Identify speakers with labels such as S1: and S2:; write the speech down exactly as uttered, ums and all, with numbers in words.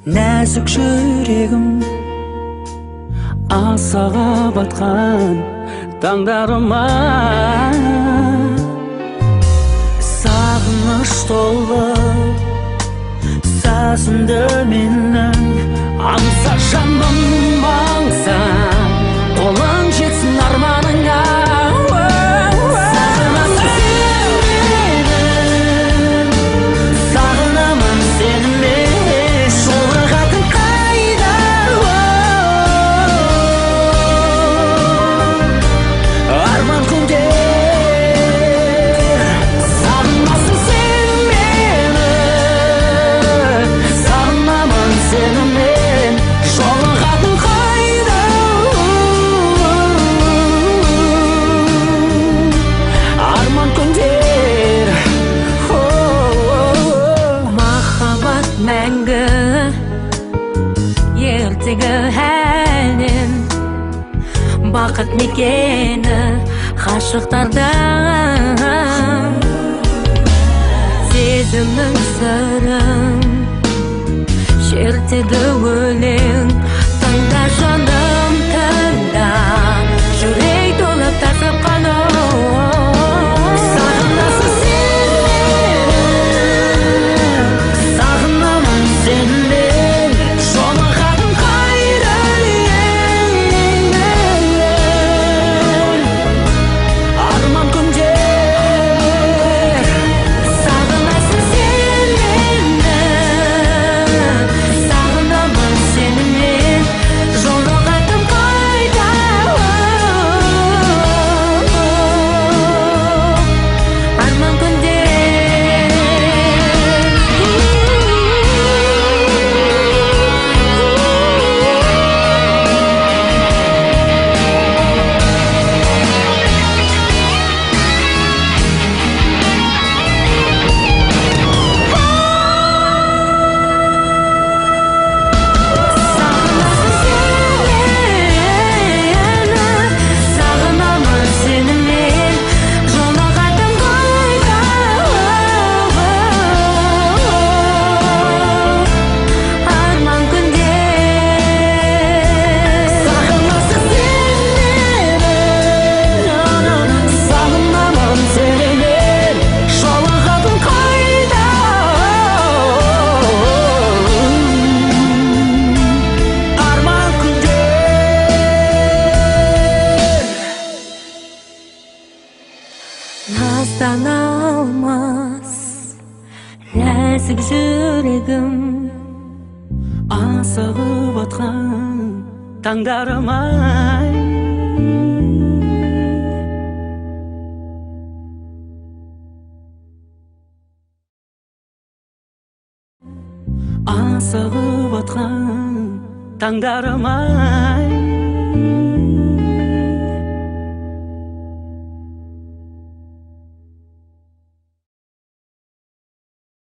S1: Нәзік жүрегім асаға батқан таңдарыма сағыныш толы сазынды менің аңса жаным аңса қолың жетсін арманыңа Бақыт мекені ғашықтардан сезімнің сырын шертеді өлең тыңда жаным тыңда жүрек толып тасып қана сағынасың сен мені сағынамын сені жолығатын қайда Настана алмас нәзік жүрегім асығып атқан таңдарыма асығып атқан таңдарыма